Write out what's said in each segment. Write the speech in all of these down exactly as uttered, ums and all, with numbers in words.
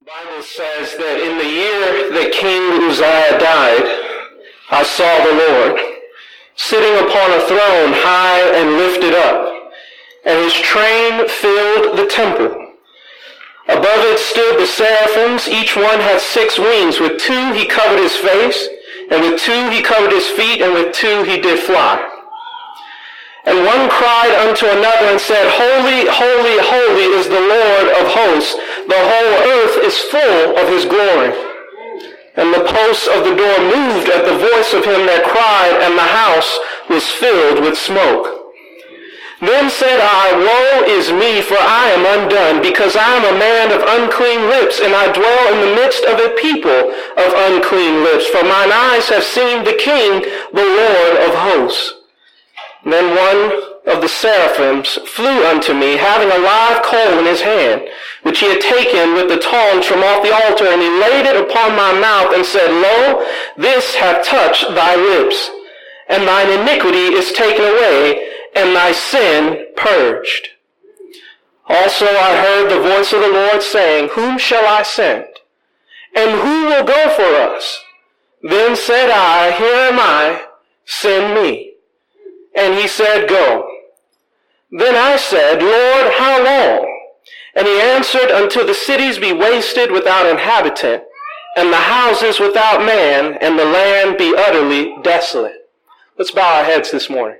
The Bible says that in the year that King Uzziah died, I saw the Lord sitting upon a throne high and lifted up, and his train filled the temple. Above it stood the seraphims. Each one had six wings. With two he covered his face, and with two he covered his feet, and with two he did fly. And one cried unto another and said, Holy, holy, holy is the Lord of hosts. The whole earth is full of his glory. And the posts of the door moved at the voice of him that cried, and the house was filled with smoke. Then said I, Woe is me, for I am undone, because I am a man of unclean lips, and I dwell in the midst of a people of unclean lips. For mine eyes have seen the King, the Lord of hosts. Then one of the seraphims flew unto me, having a live coal in his hand, which he had taken with the tongs from off the altar, and he laid it upon my mouth, and said, Lo, this hath touched thy lips, and thine iniquity is taken away, and thy sin purged. Also I heard the voice of the Lord saying, Whom shall I send? And who will go for us? Then said I, Here am I, send me. And he said, Go. Then I said, Lord, how long? And he answered, Until the cities be wasted without inhabitant, and the houses without man, and the land be utterly desolate. Let's bow our heads this morning.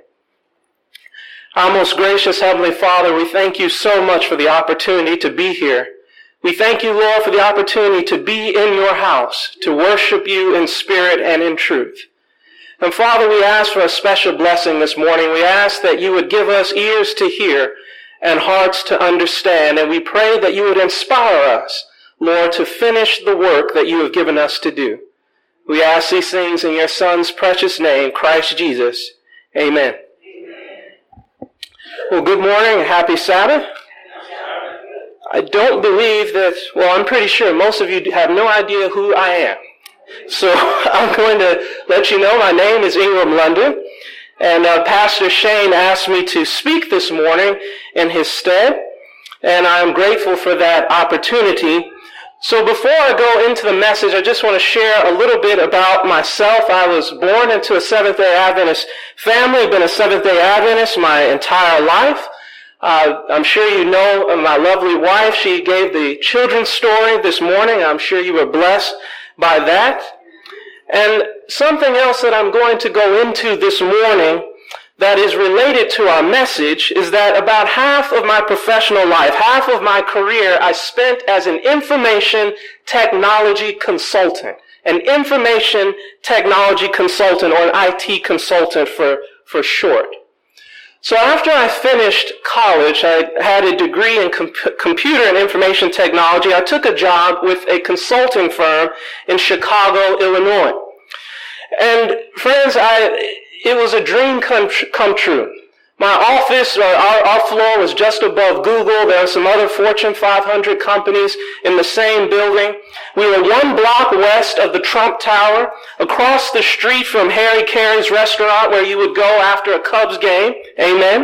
Our most gracious Heavenly Father, we thank you so much for the opportunity to be here. We thank you, Lord, for the opportunity to be in your house, to worship you in spirit and in truth. And Father, we ask for a special blessing this morning. We ask that you would give us ears to hear and hearts to understand. And we pray that you would inspire us, Lord, to finish the work that you have given us to do. We ask these things in your Son's precious name, Christ Jesus. Amen. Well, good morning and happy Sabbath. I don't believe that, well, I'm pretty sure most of you have no idea who I am. So I'm going to let you know my name is Ingram London, and uh, Pastor Shane asked me to speak this morning in his stead, and I'm grateful for that opportunity. So before I go into the message, I just want to share a little bit about myself. I was born into a Seventh-day Adventist family, been a Seventh-day Adventist my entire life. Uh, I'm sure you know my lovely wife. She gave the children's story this morning. I'm sure you were blessed by that. And something else that I'm going to go into this morning that is related to our message is that about half of my professional life, half of my career, I spent as an information technology consultant. An information technology consultant, or an I T consultant for, for short. So after I finished college, I had a degree in com- computer and information technology. I took a job with a consulting firm in Chicago, Illinois. And friends, I, it was a dream come, come true. My office, or our, our floor was just above Google. There were some other Fortune five hundred companies in the same building. We were one block west of the Trump Tower, across the street from Harry Carey's restaurant where you would go after a Cubs game. Amen.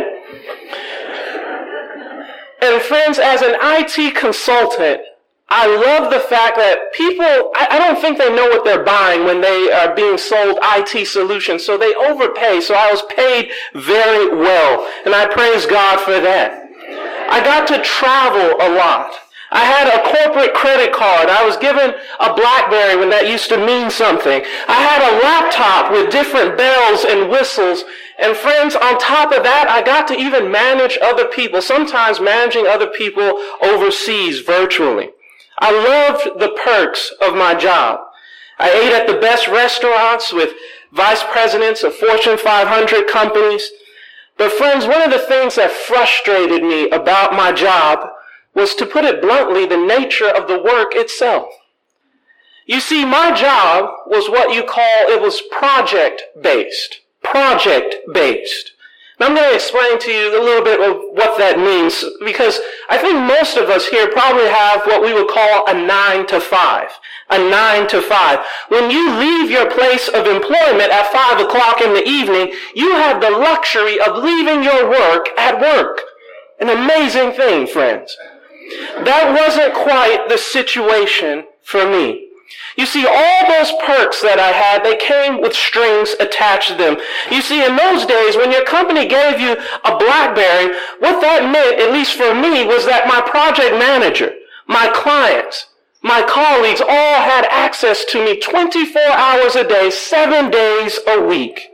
And friends, as an I T consultant, I love the fact that people, I, I don't think they know what they're buying when they are being sold I T solutions, so they overpay. So I was paid very well, and I praise God for that. I got to travel a lot. I had a corporate credit card. I was given a BlackBerry when that used to mean something. I had a laptop with different bells and whistles. And friends, on top of that, I got to even manage other people, sometimes managing other people overseas virtually. I loved the perks of my job. I ate at the best restaurants with vice presidents of Fortune five hundred companies. But friends, one of the things that frustrated me about my job was, to put it bluntly, the nature of the work itself. You see, my job was what you call, it was project-based. Project-based. Now I'm going to explain to you a little bit of what that means, because I think most of us here probably have what we would call a nine to five. A nine to five. When you leave your place of employment at five o'clock in the evening, you have the luxury of leaving your work at work. An amazing thing, friends. That wasn't quite the situation for me. You see, all those perks that I had, they came with strings attached to them. You see, in those days, when your company gave you a BlackBerry, what that meant, at least for me, was that my project manager, my clients, my colleagues all had access to me twenty-four hours a day, seven days a week.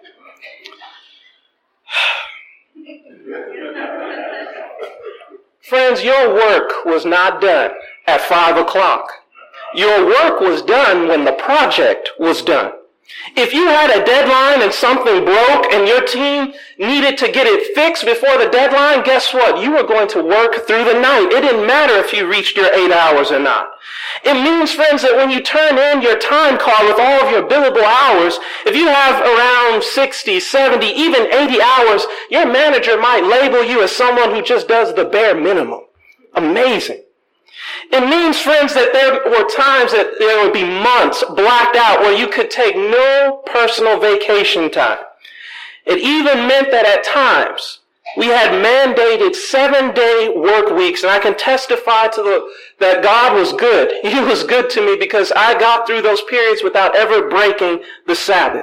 Friends, your work was not done at five o'clock. Your work was done when the project was done. If you had a deadline and something broke and your team needed to get it fixed before the deadline, guess what? You were going to work through the night. It didn't matter if you reached your eight hours or not. It means, friends, that when you turn in your time card with all of your billable hours, if you have around sixty, seventy, even eighty hours, your manager might label you as someone who just does the bare minimum. Amazing. It means, friends, that there were times that there would be months blacked out where you could take no personal vacation time. It even meant that at times we had mandated seven-day work weeks, and I can testify to the, that God was good. He was good to me because I got through those periods without ever breaking the Sabbath.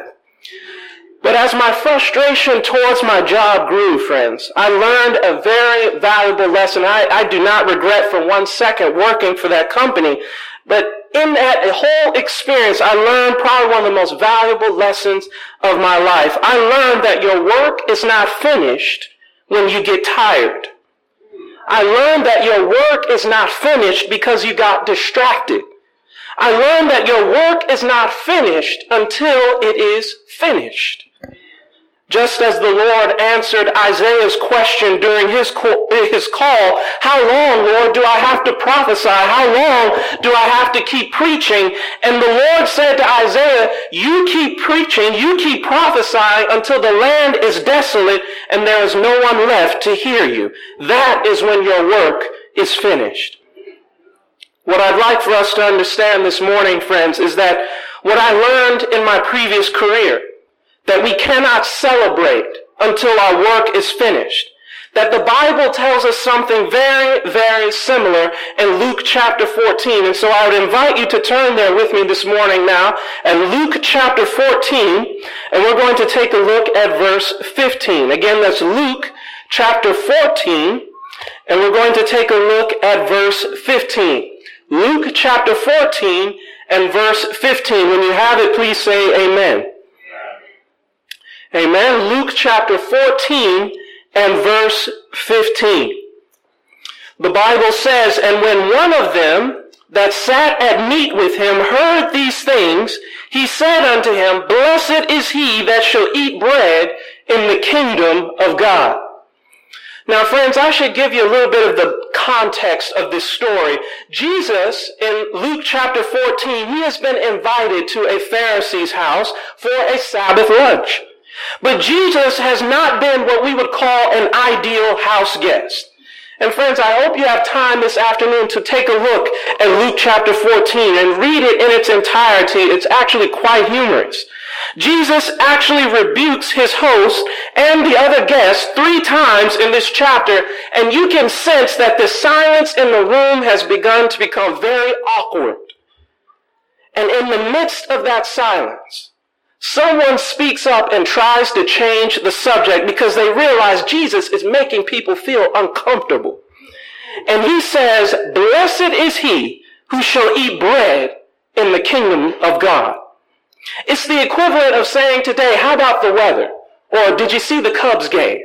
But as my frustration towards my job grew, friends, I learned a very valuable lesson. I, I do not regret for one second working for that company. But in that whole experience, I learned probably one of the most valuable lessons of my life. I learned that your work is not finished when you get tired. I learned that your work is not finished because you got distracted. I learned that your work is not finished until it is finished. Just as the Lord answered Isaiah's question during his call, his call, how long, Lord, do I have to prophesy? How long do I have to keep preaching? And the Lord said to Isaiah, you keep preaching, you keep prophesying until the land is desolate and there is no one left to hear you. That is when your work is finished. What I'd like for us to understand this morning, friends, is that what I learned in my previous career, that we cannot celebrate until our work is finished. That the Bible tells us something very, very similar in Luke chapter fourteen. And so I would invite you to turn there with me this morning now, and Luke chapter fourteen, and we're going to take a look at verse fifteen. Again, that's Luke chapter fourteen, and we're going to take a look at verse fifteen. Luke chapter fourteen and verse fifteen. When you have it, please say amen. Amen. Luke chapter fourteen and verse fifteen. The Bible says, and when one of them that sat at meat with him heard these things, he said unto him, blessed is he that shall eat bread in the kingdom of God. Now, friends, I should give you a little bit of the context of this story. Jesus, in Luke chapter fourteen, he has been invited to a Pharisee's house for a Sabbath lunch. But Jesus has not been what we would call an ideal house guest. And friends, I hope you have time this afternoon to take a look at Luke chapter fourteen and read it in its entirety. It's actually quite humorous. Jesus actually rebukes his host and the other guests three times in this chapter, and you can sense that the silence in the room has begun to become very awkward. And in the midst of that silence, someone speaks up and tries to change the subject because they realize Jesus is making people feel uncomfortable. And he says, blessed is he who shall eat bread in the kingdom of God. It's the equivalent of saying today, how about the weather? Or did you see the Cubs game?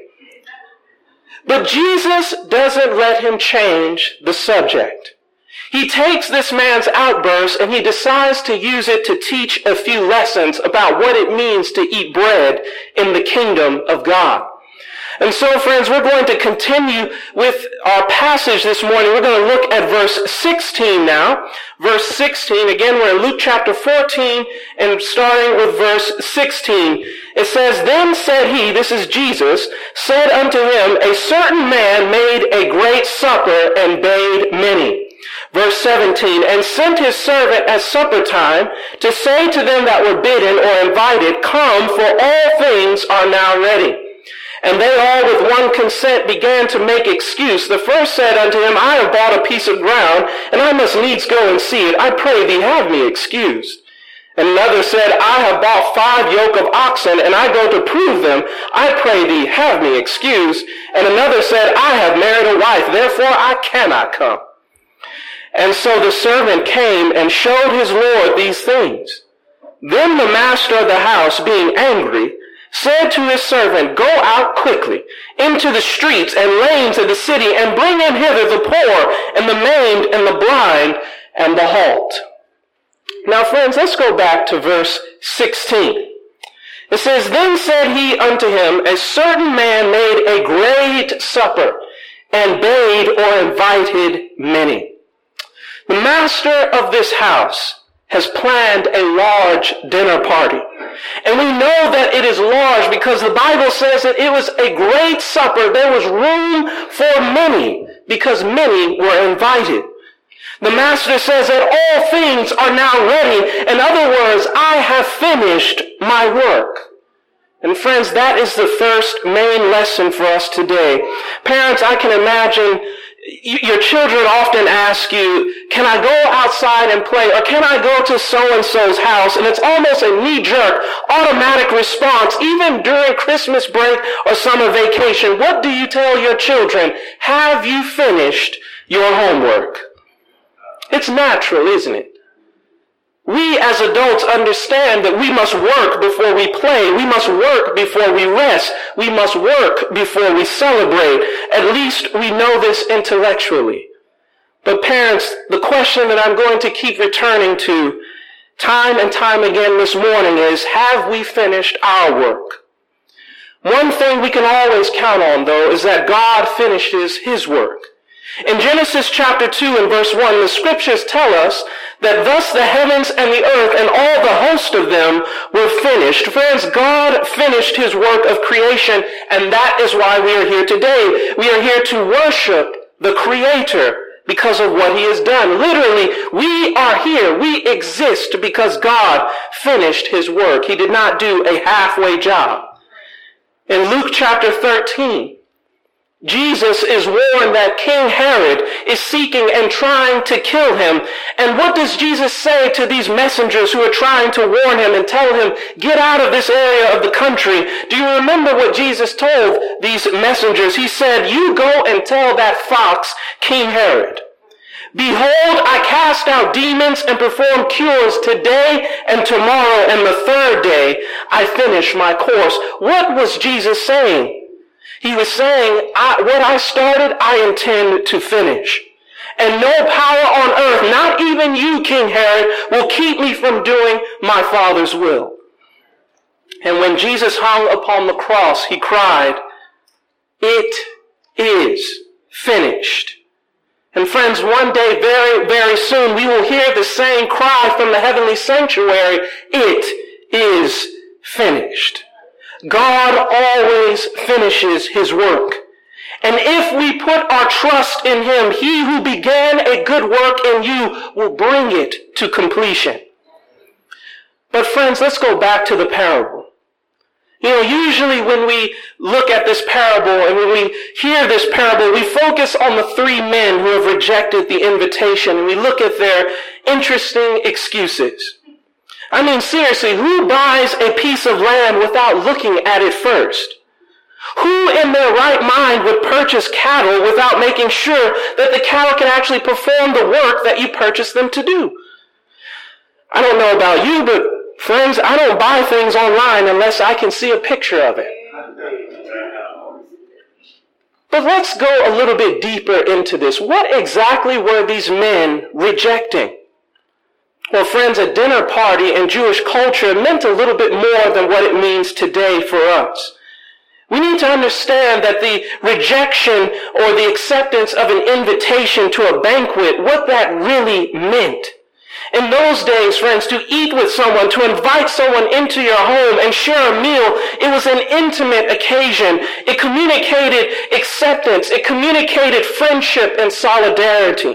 But Jesus doesn't let him change the subject. He takes this man's outburst and he decides to use it to teach a few lessons about what it means to eat bread in the kingdom of God. And so, friends, we're going to continue with our passage this morning. We're going to look at verse sixteen now. Verse sixteen, again, we're in Luke chapter fourteen and starting with verse sixteen. It says, then said he, this is Jesus, said unto him, a certain man made a great supper and bade many. Verse seventeen, and sent his servant at supper time to say to them that were bidden or invited, come, for all things are now ready. And they all with one consent began to make excuse. The first said unto him, I have bought a piece of ground, and I must needs go and see it. I pray thee, have me excused. And another said, I have bought five yoke of oxen, and I go to prove them. I pray thee, have me excused. And another said, I have married a wife, therefore I cannot come. And so the servant came and showed his lord these things. Then the master of the house, being angry, said to his servant, Go out quickly into the streets and lanes of the city, and bring in hither the poor, and the maimed, and the blind, and the halt. Now, friends, let's go back to verse sixteen. It says, Then said he unto him, A certain man made a great supper, and bade or invited many. The master of this house has planned a large dinner party. And we know that it is large because the Bible says that it was a great supper. There was room for many because many were invited. The master says that all things are now ready. In other words, I have finished my work. And friends, that is the first main lesson for us today. Parents, I can imagine your children often ask you, can I go outside and play, or can I go to so-and-so's house? And it's almost a knee-jerk, automatic response, even during Christmas break or summer vacation. What do you tell your children? Have you finished your homework? It's natural, isn't it? We as adults understand that we must work before we play. We must work before we rest. We must work before we celebrate. At least we know this intellectually. But parents, the question that I'm going to keep returning to time and time again this morning is, have we finished our work? One thing we can always count on, though, is that God finishes his work. In Genesis chapter two and verse one, the scriptures tell us that thus the heavens and the earth and all the host of them were finished. Friends, God finished his work of creation, and that is why we are here today. We are here to worship the Creator because of what he has done. Literally, we are here. We exist because God finished his work. He did not do a halfway job. In Luke chapter thirteen, Jesus is warned that King Herod is seeking and trying to kill him. And what does Jesus say to these messengers who are trying to warn him and tell him, get out of this area of the country? Do you remember what Jesus told these messengers? He said, you go and tell that fox, King Herod, behold, I cast out demons and perform cures today and tomorrow, and the third day I finish my course. What was Jesus saying? He was saying, I, what I started, I intend to finish. And no power on earth, not even you, King Herod, will keep me from doing my Father's will. And when Jesus hung upon the cross, he cried, it is finished. And friends, one day, very, very soon, we will hear the same cry from the heavenly sanctuary, it is finished. God always finishes his work. And if we put our trust in him, he who began a good work in you will bring it to completion. But friends, let's go back to the parable. You know, usually when we look at this parable and when we hear this parable, we focus on the three men who have rejected the invitation, and we look at their interesting excuses. I mean, seriously, who buys a piece of land without looking at it first? Who in their right mind would purchase cattle without making sure that the cattle can actually perform the work that you purchased them to do? I don't know about you, but friends, I don't buy things online unless I can see a picture of it. But let's go a little bit deeper into this. What exactly were these men rejecting? Well, friends, a dinner party in Jewish culture meant a little bit more than what it means today for us. We need to understand that the rejection or the acceptance of an invitation to a banquet, what that really meant. In those days, friends, to eat with someone, to invite someone into your home and share a meal, it was an intimate occasion. It communicated acceptance. It communicated friendship and solidarity.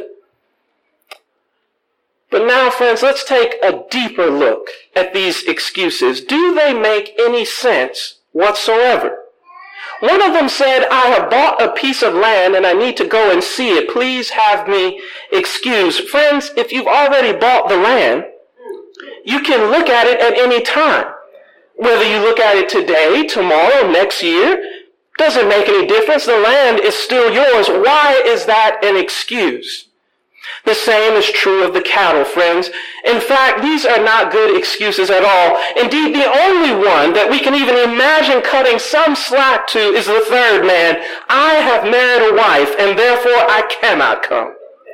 But now, friends, let's take a deeper look at these excuses. Do they make any sense whatsoever? One of them said, I have bought a piece of land and I need to go and see it. Please have me excused. Friends, if you've already bought the land, you can look at it at any time. Whether you look at it today, tomorrow, next year, doesn't make any difference. The land is still yours. Why is that an excuse? The same is true of the cattle, friends. In fact, these are not good excuses at all. Indeed, the only one that we can even imagine cutting some slack to is the third man. I have married a wife, and therefore I cannot come.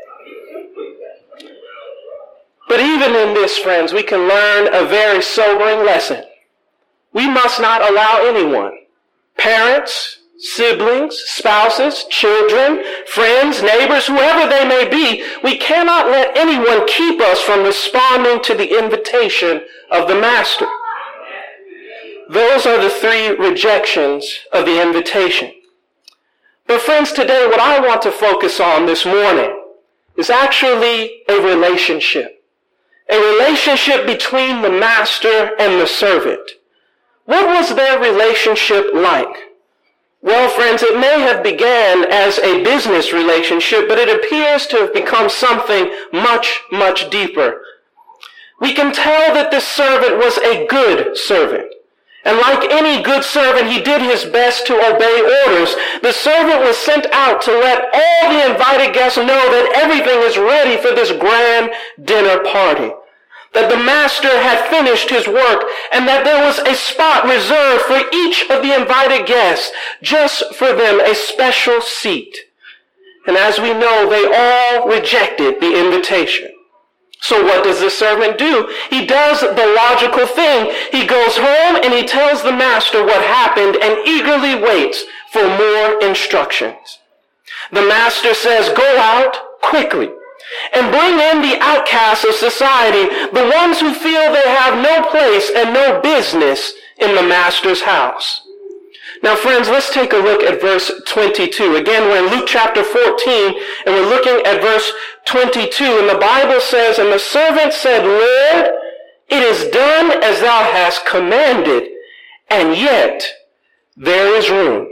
But even in this, friends, we can learn a very sobering lesson. We must not allow anyone, parents, siblings, spouses, children, friends, neighbors, whoever they may be, we cannot let anyone keep us from responding to the invitation of the Master. Those are the three rejections of the invitation. But friends, today what I want to focus on this morning is actually a relationship. A relationship between the Master and the servant. What was their relationship like? Well, friends, it may have began as a business relationship, but it appears to have become something much, much deeper. We can tell that this servant was a good servant. And like any good servant, he did his best to obey orders. The servant was sent out to let all the invited guests know that everything is ready for this grand dinner party. That the Master had finished his work and that there was a spot reserved for each of the invited guests, just for them, a special seat. And as we know, they all rejected the invitation. So what does the servant do? He does the logical thing. He goes home and he tells the Master what happened and eagerly waits for more instructions. The Master says, go out quickly and bring in the outcasts of society, the ones who feel they have no place and no business in the Master's house. Now, friends, let's take a look at verse twenty-two. Again, we're in Luke chapter fourteen, and we're looking at verse twenty-two. And the Bible says, and the servant said, Lord, it is done as thou hast commanded, and yet there is room.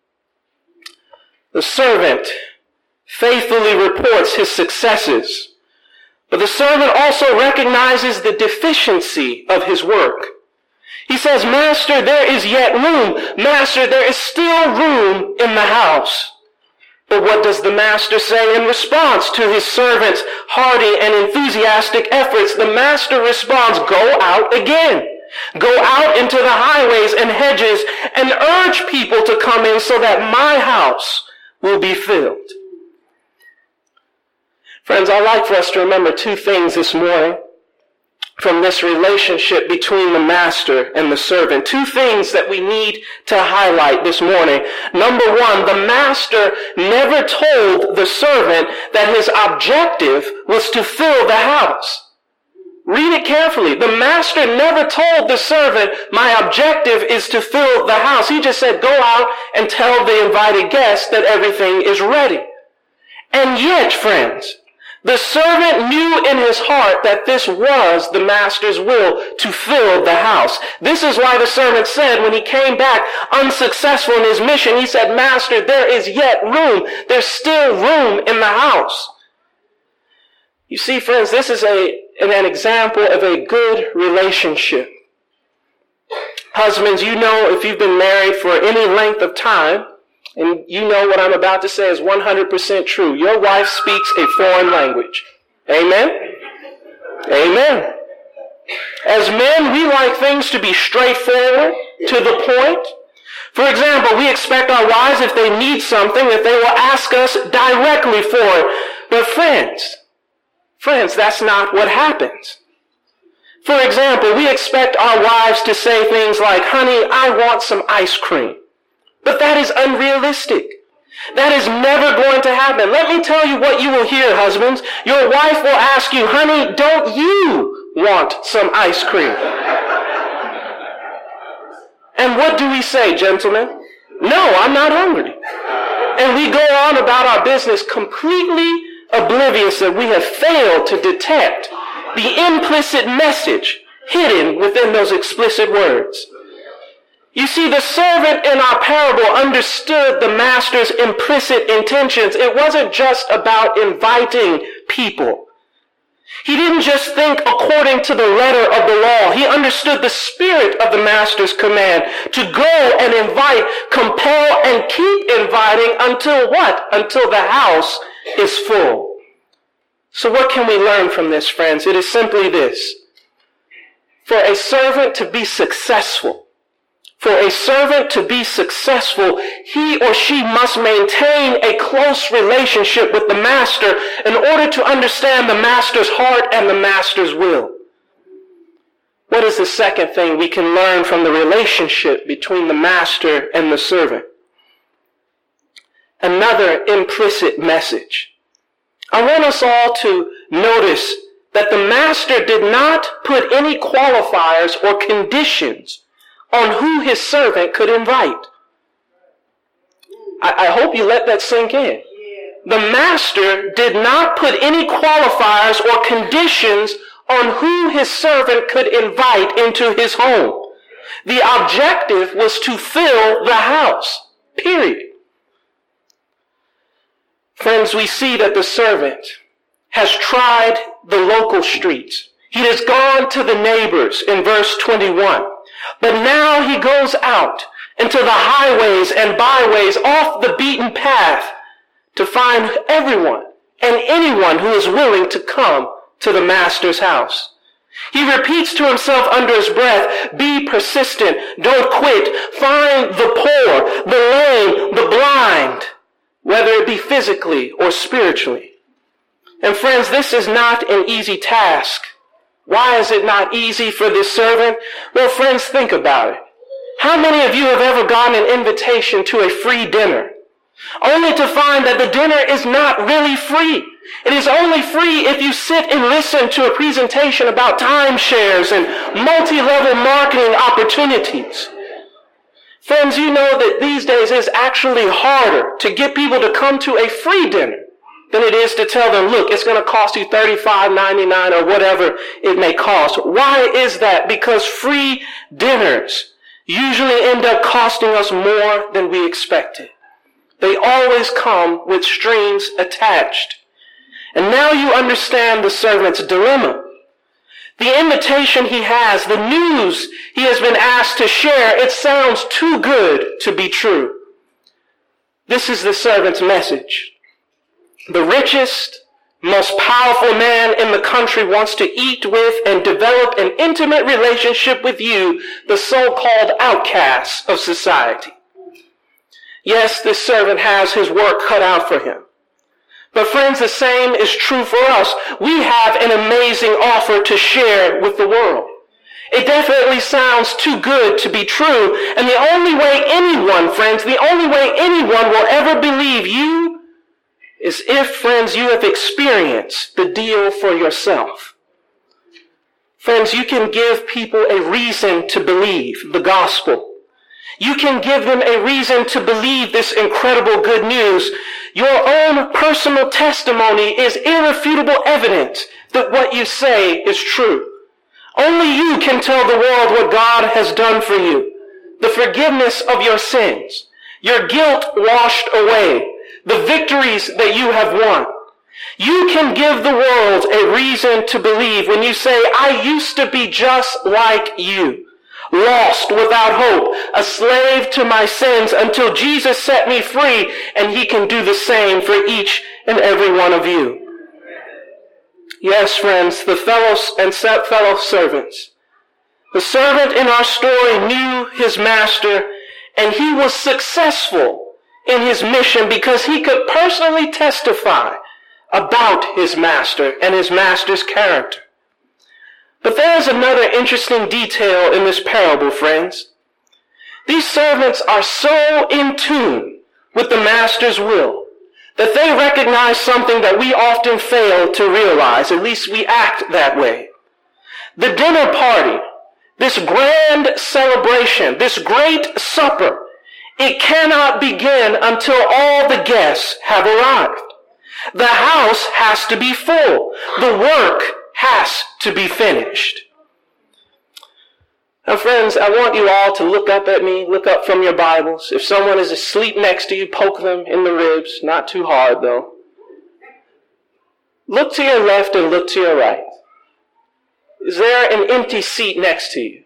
The servant faithfully reports his successes, but the servant also recognizes the deficiency of his work. He says, Master, there is yet room. Master, there is still room in the house. But what does the Master say in response to his servant's hearty and enthusiastic efforts? The Master responds, go out again. Go out into the highways and hedges and urge people to come in so that my house will be filled. Friends, I'd like for us to remember two things this morning from this relationship between the Master and the servant. Two things that we need to highlight this morning. Number one, the Master never told the servant that his objective was to fill the house. Read it carefully. The Master never told the servant, my objective is to fill the house. He just said, go out and tell the invited guests that everything is ready. And yet, friends, the servant knew in his heart that this was the Master's will to fill the house. This is why the servant said when he came back unsuccessful in his mission, he said, Master, there is yet room. There's still room in the house. You see, friends, this is a, an example of a good relationship. Husbands, you know, if you've been married for any length of time, and you know what I'm about to say is one hundred percent true. Your wife speaks a foreign language. Amen? Amen. As men, we like things to be straightforward, to the point. For example, we expect our wives, if they need something, that they will ask us directly for it. But friends, friends, that's not what happens. For example, we expect our wives to say things like, honey, I want some ice cream. But that is unrealistic. That is never going to happen. Let me tell you what you will hear, husbands. Your wife will ask you, honey, don't you want some ice cream? And what do we say, gentlemen? No, I'm not hungry. And we go on about our business completely oblivious that we have failed to detect the implicit message hidden within those explicit words. You see, the servant in our parable understood the master's implicit intentions. It wasn't just about inviting people. He didn't just think according to the letter of the law. He understood the spirit of the master's command to go and invite, compel, and keep inviting until what? Until the house is full. So what can we learn from this, friends? It is simply this. For a servant to be successful, For a servant to be successful, he or she must maintain a close relationship with the master in order to understand the master's heart and the master's will. What is the second thing we can learn from the relationship between the master and the servant? Another implicit message. I want us all to notice that the master did not put any qualifiers or conditions on who his servant could invite. I, I hope you let that sink in. The master did not put any qualifiers or conditions on who his servant could invite into his home. The objective was to fill the house, period. Friends, we see that the servant has tried the local streets. He has gone to the neighbors in verse twenty-one. But now he goes out into the highways and byways off the beaten path to find everyone and anyone who is willing to come to the master's house. He repeats to himself under his breath, be persistent, don't quit, find the poor, the lame, the blind, whether it be physically or spiritually. And friends, this is not an easy task. Why is it not easy for this servant? Well, friends, think about it. How many of you have ever gotten an invitation to a free dinner, only to find that the dinner is not really free? It is only free if you sit and listen to a presentation about timeshares and multi-level marketing opportunities. Friends, you know that these days it's actually harder to get people to come to a free dinner than it is to tell them, look, it's going to cost you thirty-five ninety-nine or whatever it may cost. Why is that? Because free dinners usually end up costing us more than we expected. They always come with strings attached. And now you understand the servant's dilemma. The invitation he has, the news he has been asked to share, it sounds too good to be true. This is the servant's message. The richest, most powerful man in the country wants to eat with and develop an intimate relationship with you, the so-called outcasts of society. Yes, this servant has his work cut out for him. But friends, the same is true for us. We have an amazing offer to share with the world. It definitely sounds too good to be true. And the only way anyone, friends, the only way anyone will ever believe you is if, friends, you have experienced the deal for yourself. Friends, you can give people a reason to believe the gospel. You can give them a reason to believe this incredible good news. Your own personal testimony is irrefutable evidence that what you say is true. Only you can tell the world what God has done for you. The forgiveness of your sins, your guilt washed away, the victories that you have won. You can give the world a reason to believe when you say, I used to be just like you, lost without hope, a slave to my sins until Jesus set me free, and he can do the same for each and every one of you. Yes, friends, the fellows and fellow servants. The servant in our story knew his master, and he was successful in his mission because he could personally testify about his master and his master's character. But there is another interesting detail in this parable, friends. These servants are so in tune with the master's will that they recognize something that we often fail to realize. At least we act that way. The dinner party, this grand celebration, this great supper, it cannot begin until all the guests have arrived. The house has to be full. The work has to be finished. Now, friends, I want you all to look up at me, look up from your Bibles. If someone is asleep next to you, poke them in the ribs. Not too hard, though. Look to your left and look to your right. Is there an empty seat next to you?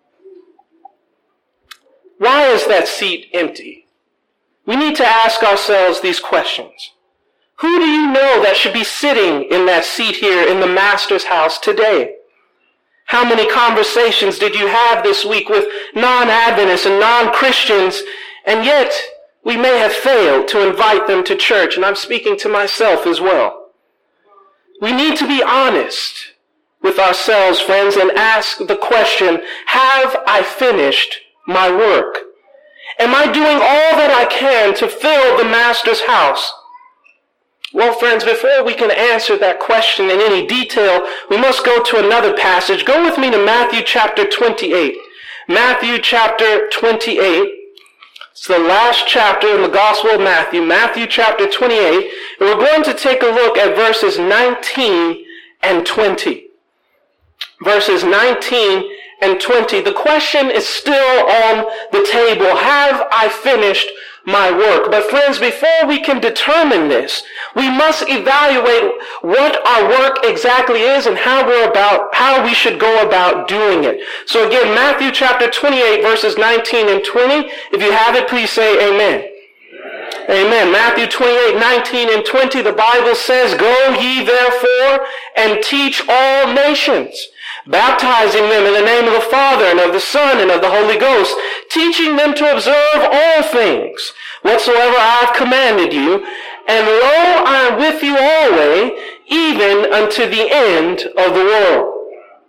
Why is that seat empty? We need to ask ourselves these questions. Who do you know that should be sitting in that seat here in the Master's house today? How many conversations did you have this week with non-Adventists and non-Christians, and yet we may have failed to invite them to church, and I'm speaking to myself as well. We need to be honest with ourselves, friends, and ask the question, have I finished my work? Am I doing all that I can to fill the Master's house? Well, friends, before we can answer that question in any detail, we must go to another passage. Go with me to Matthew chapter twenty-eight. Matthew chapter twenty-eight. It's the last chapter in the Gospel of Matthew, Matthew chapter twenty-eight. And we're going to take a look at verses nineteen and twenty. Verses nineteen and twenty. The question is still on the table. Have I finished my work? But friends, before we can determine this, we must evaluate what our work exactly is and how we're about, how we should go about doing it. So again, Matthew chapter twenty-eight, verses nineteen and twenty. If you have it, please say amen. Amen. Amen. Matthew twenty-eight, nineteen and twenty, the Bible says, "Go ye therefore and teach all nations, baptizing them in the name of the Father and of the Son and of the Holy Ghost, teaching them to observe all things whatsoever I have commanded you. And lo, I am with you always, even unto the end of the world."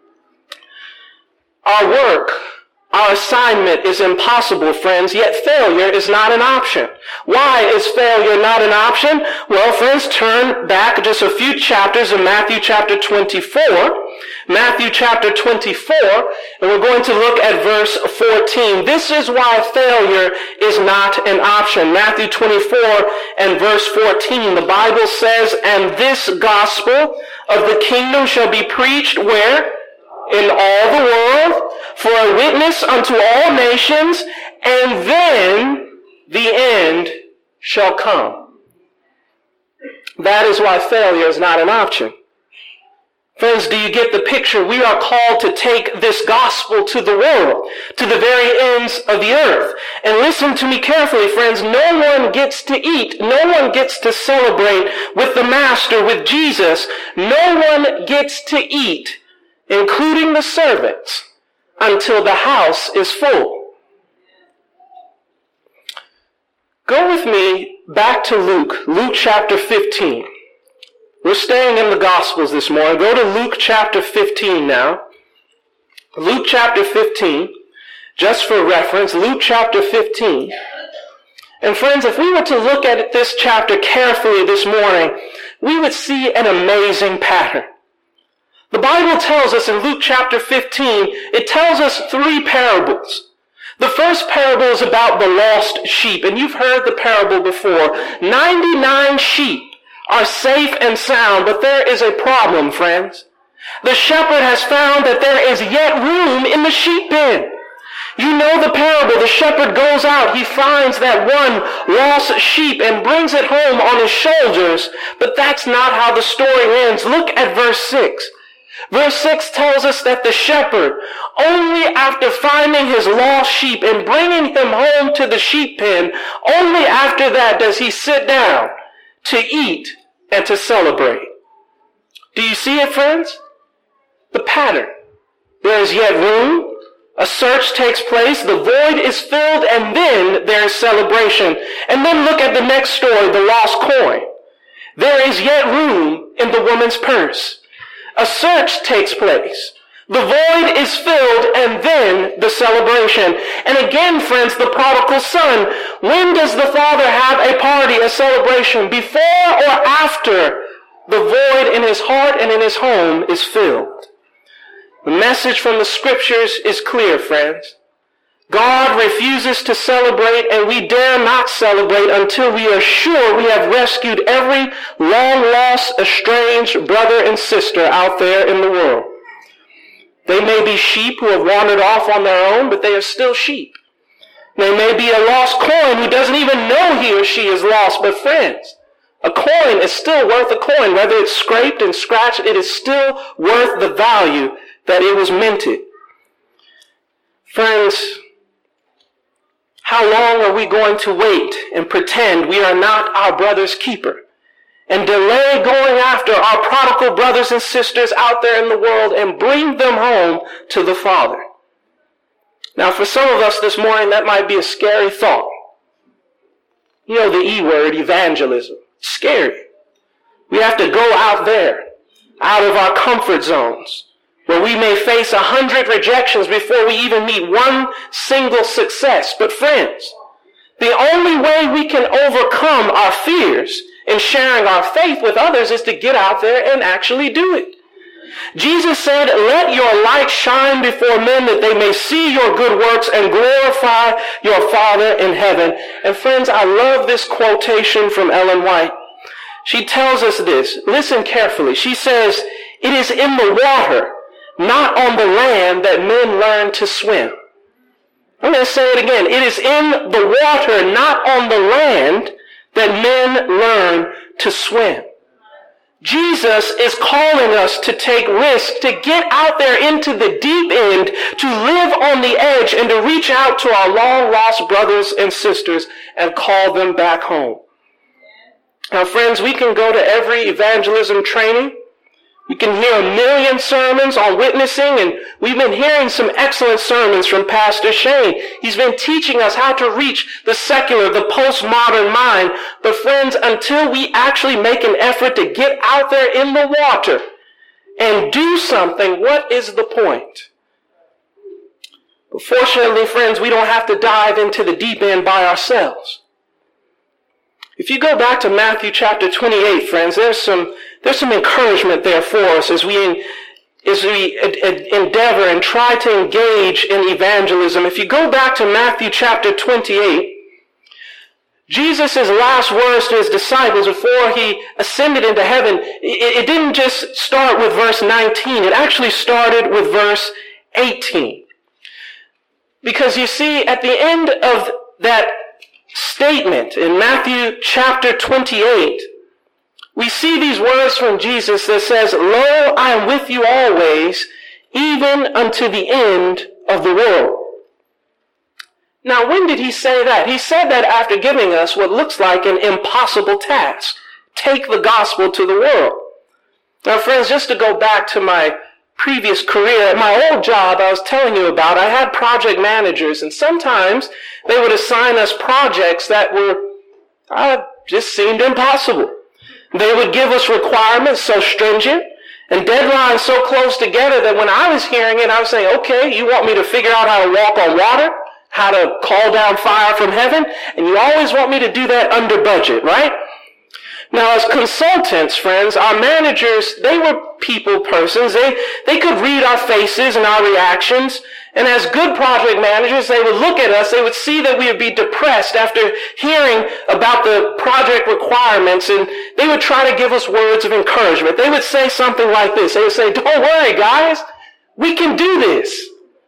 Our work, our assignment is impossible, friends, yet failure is not an option. Why is failure not an option? Well, friends, turn back just a few chapters in Matthew chapter twenty-four. Matthew chapter twenty-four, and we're going to look at verse fourteen. This is why failure is not an option. Matthew twenty-four and verse fourteen, the Bible says, "And this gospel of the kingdom shall be preached" where? "In all the world, for a witness unto all nations, and then the end shall come." That is why failure is not an option. Friends, do you get the picture? We are called to take this gospel to the world, to the very ends of the earth. And listen to me carefully, friends. No one gets to eat. No one gets to celebrate with the Master, with Jesus. No one gets to eat, including the servants, until the house is full. Go with me back to Luke, Luke chapter fifteen. We're staying in the Gospels this morning. Go to Luke chapter fifteen now. Luke chapter fifteen, just for reference, Luke chapter fifteen. And friends, if we were to look at this chapter carefully this morning, we would see an amazing pattern. The Bible tells us in Luke chapter fifteen, it tells us three parables. The first parable is about the lost sheep, and you've heard the parable before. ninety-nine sheep are safe and sound, but there is a problem, friends. The shepherd has found that there is yet room in the sheep pen. You know the parable. The shepherd goes out. He finds that one lost sheep and brings it home on his shoulders, but that's not how the story ends. Look at verse six. Verse six tells us that the shepherd, only after finding his lost sheep and bringing him home to the sheep pen, only after that does he sit down to eat and to celebrate. Do you see it, friends? The pattern. There is yet room. A search takes place. The void is filled, and then there is celebration. And then look at the next story, the lost coin. There is yet room in the woman's purse. A search takes place. The void is filled, and then the celebration. And again, friends, the prodigal son. When does the father have a party, a celebration? Before or after the void in his heart and in his home is filled? The message from the scriptures is clear, friends. God refuses to celebrate, and we dare not celebrate until we are sure we have rescued every long-lost, estranged brother and sister out there in the world. They may be sheep who have wandered off on their own, but they are still sheep. They may be a lost coin who doesn't even know he or she is lost, but friends, a coin is still worth a coin. Whether it's scraped and scratched, it is still worth the value that it was minted. Friends, how long are we going to wait and pretend we are not our brother's keeper and delay going after our prodigal brothers and sisters out there in the world and bring them home to the Father? Now, for some of us this morning, that might be a scary thought. You know, the E word, evangelism. Scary. We have to go out there, out of our comfort zones, where we may face a hundred rejections before we even meet one single success. But friends, the only way we can overcome our fears in sharing our faith with others is to get out there and actually do it. Jesus said, "Let your light shine before men that they may see your good works and glorify your Father in heaven." And friends, I love this quotation from Ellen White. She tells us this. Listen carefully. She says, "It is in the water, not on the land, that men learn to swim." I'm going to say it again. It is in the water, not on the land, that men learn to swim. Jesus is calling us to take risks, to get out there into the deep end, to live on the edge, and to reach out to our long-lost brothers and sisters and call them back home. Now, friends, we can go to every evangelism training. We can hear a million sermons on witnessing, and we've been hearing some excellent sermons from Pastor Shane. He's been teaching us how to reach the secular, the postmodern mind. But friends, until we actually make an effort to get out there in the water and do something, what is the point? But fortunately, friends, we don't have to dive into the deep end by ourselves. If you go back to Matthew chapter twenty-eight, friends, there's some there's some encouragement there for us as we as we endeavor and try to engage in evangelism. If you go back to Matthew chapter twenty-eight, Jesus' last words to his disciples before he ascended into heaven, it, it didn't just start with verse nineteen. It actually started with verse eighteen. Because you see, at the end of that statement in Matthew chapter twenty-eight, we see these words from Jesus that says, "Lo, I am with you always, even unto the end of the world." Now, when did he say that? He said that after giving us what looks like an impossible task. Take the gospel to the world. Now, friends, just to go back to my previous career, at my old job I was telling you about, I had project managers, and sometimes they would assign us projects that were, uh, just seemed impossible. They would give us requirements so stringent and deadlines so close together that when I was hearing it, I was saying, okay, you want me to figure out how to walk on water, how to call down fire from heaven, and you always want me to do that under budget, right? Now, as consultants, friends, our managers, they were people persons. They, they could read our faces and our reactions. And as good project managers, they would look at us. They would see that we would be depressed after hearing about the project requirements. And they would try to give us words of encouragement. They would say something like this. They would say, "Don't worry, guys. We can do this."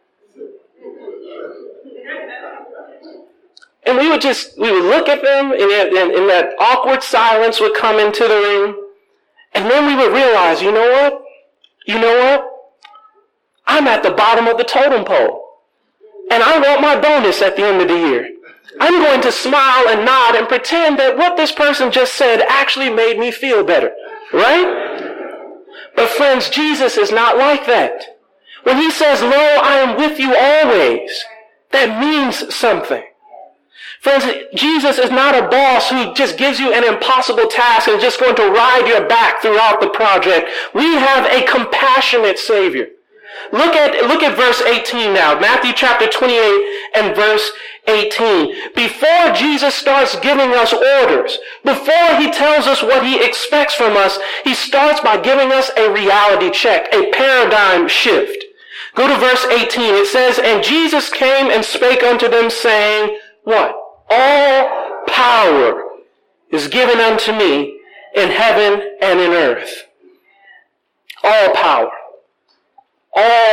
And we would just, we would look at them, and, and, and that awkward silence would come into the room. And then we would realize, you know what? You know what? I'm at the bottom of the totem pole. And I want my bonus at the end of the year. I'm going to smile and nod and pretend that what this person just said actually made me feel better. Right? But friends, Jesus is not like that. When he says, "Lo, I am with you always," that means something. Friends, Jesus is not a boss who just gives you an impossible task and is just going to ride your back throughout the project. We have a compassionate Savior. Look at, look at verse eighteen now. Matthew chapter twenty-eight and verse eighteen. Before Jesus starts giving us orders, before he tells us what he expects from us, he starts by giving us a reality check, a paradigm shift. Go to verse eighteen. It says, "And Jesus came and spake unto them, saying," what? "All power is given unto me in heaven and in earth." All power. All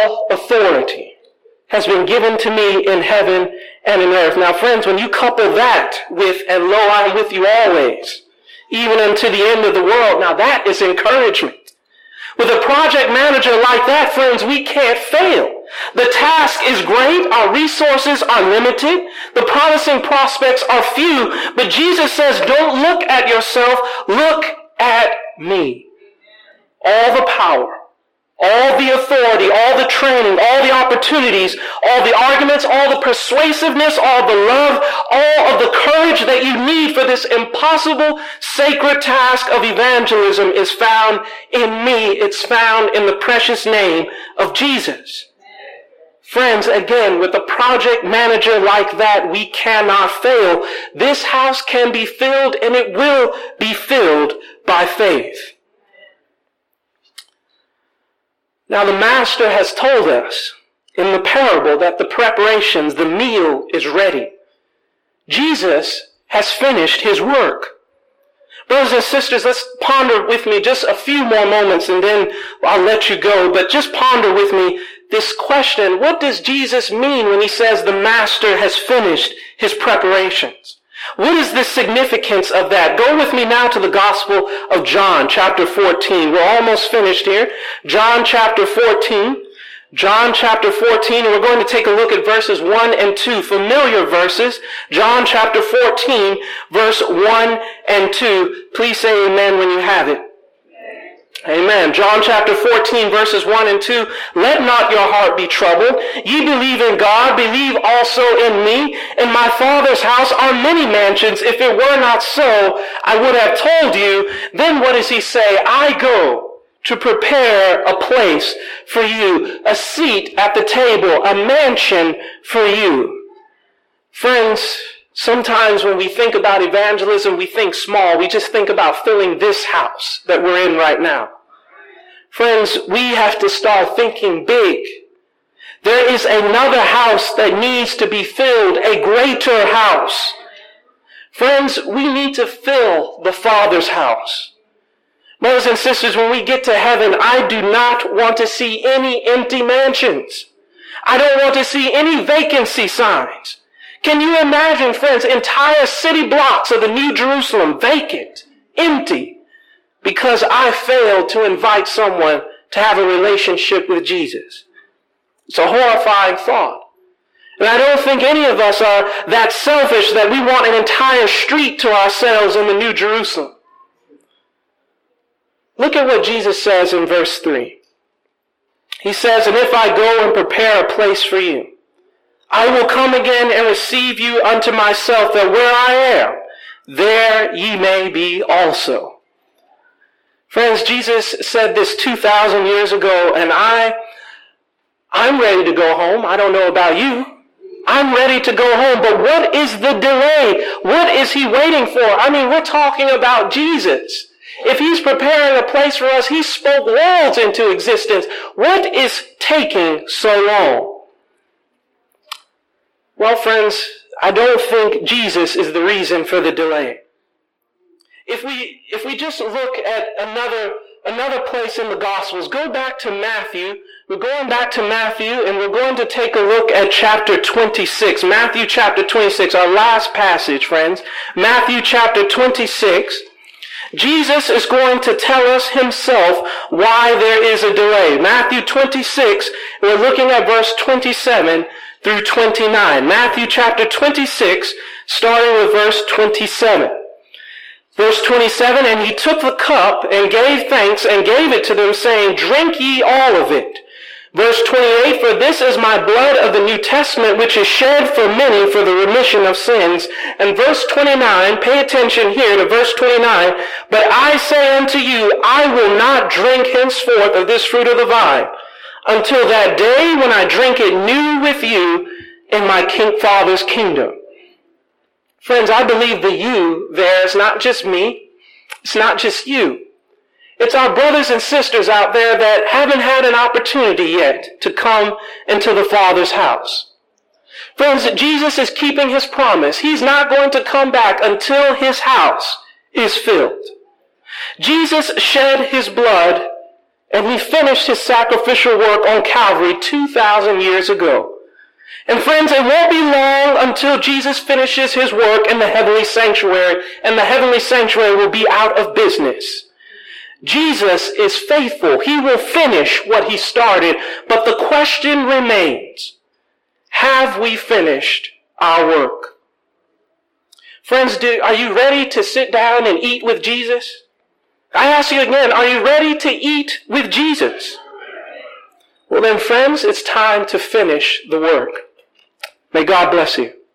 all authority has been given to me in heaven and in earth. Now, friends, when you couple that with, and lo, I am with you always, even unto the end of the world, now that is encouragement. With a project manager like that, friends, we can't fail. The task is great. Our resources are limited. The promising prospects are few. But Jesus says, don't look at yourself. Look at me. All the power, all the authority, all the training, all the opportunities, all the arguments, all the persuasiveness, all the love, all of the courage that you need for this impossible, sacred task of evangelism is found in me. It's found in the precious name of Jesus. Friends, again, with a project manager like that, we cannot fail. This house can be filled, and it will be filled by faith. Now, the Master has told us in the parable that the preparations, the meal is ready. Jesus has finished his work. Brothers and sisters, let's ponder with me just a few more moments and then I'll let you go. But just ponder with me this question. What does Jesus mean when he says the Master has finished his preparations? What is the significance of that? Go with me now to the Gospel of John, chapter fourteen. We're almost finished here. John, chapter fourteen. John, chapter fourteen, and we're going to take a look at verses one and two, familiar verses. John, chapter fourteen, verse one and two. Please say amen when you have it. Amen. John chapter fourteen, verses one and two. Let not your heart be troubled. Ye believe in God, believe also in me. In my Father's house are many mansions. If it were not so, I would have told you. Then what does he say? I go to prepare a place for you, a seat at the table, a mansion for you. Friends, sometimes when we think about evangelism, we think small. We just think about filling this house that we're in right now. Friends, we have to start thinking big. There is another house that needs to be filled, a greater house. Friends, we need to fill the Father's house. Brothers and sisters, when we get to heaven, I do not want to see any empty mansions. I don't want to see any vacancy signs. Can you imagine, friends, entire city blocks of the New Jerusalem vacant, empty, because I failed to invite someone to have a relationship with Jesus? It's a horrifying thought. And I don't think any of us are that selfish that we want an entire street to ourselves in the New Jerusalem. Look at what Jesus says in verse three. He says, and if I go and prepare a place for you, I will come again and receive you unto myself, that where I am, there ye may be also. Friends, Jesus said this two thousand years ago, and I, I'm ready to go home. I don't know about you. I'm ready to go home, but what is the delay? What is he waiting for? I mean, we're talking about Jesus. If he's preparing a place for us, he spoke worlds into existence. What is taking so long? Well, friends, I don't think Jesus is the reason for the delay. If we, if we just look at another, another place in the Gospels, go back to Matthew. We're going back to Matthew, and we're going to take a look at chapter twenty-six. Matthew chapter twenty-six, our last passage, friends. Matthew chapter twenty-six. Jesus is going to tell us himself why there is a delay. Matthew twenty-six, we're looking at verse twenty-seven through twenty-nine. Matthew chapter twenty-six, starting with verse twenty-seven. Verse twenty-seven, and he took the cup and gave thanks and gave it to them, saying, drink ye all of it. Verse twenty-eight, for this is my blood of the New Testament, which is shed for many for the remission of sins. And verse twenty-nine, pay attention here to verse twenty-nine, but I say unto you, I will not drink henceforth of this fruit of the vine, until that day when I drink it new with you in my King Father's kingdom. Friends, I believe the you there is not just me. It's not just you. It's our brothers and sisters out there that haven't had an opportunity yet to come into the Father's house. Friends, Jesus is keeping his promise. He's not going to come back until his house is filled. Jesus shed his blood And he finished his sacrificial work on Calvary two thousand years ago. And friends, it won't be long until Jesus finishes his work in the heavenly sanctuary, and the heavenly sanctuary will be out of business. Jesus is faithful. He will finish what he started, but the question remains, have we finished our work? Friends, do, are you ready to sit down and eat with Jesus? I ask you again, are you ready to eat with Jesus? Well then, friends, it's time to finish the work. May God bless you.